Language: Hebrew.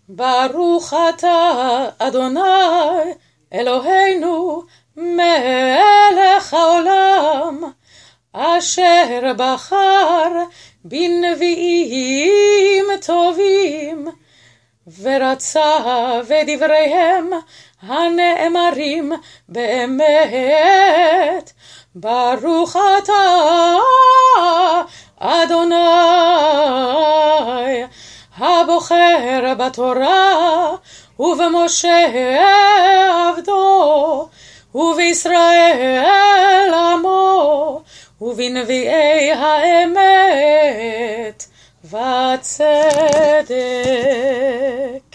ברוך אתה אדוני אלוהינו מלך העולם, אשר בחר בנביאים טובים, ורצה ודבריהם הנאמרים באמת. ברוך אתה אדוני הבוחר בתורה ובמשה עבדו ובישראל עמו ובנביאי האמת והצדק.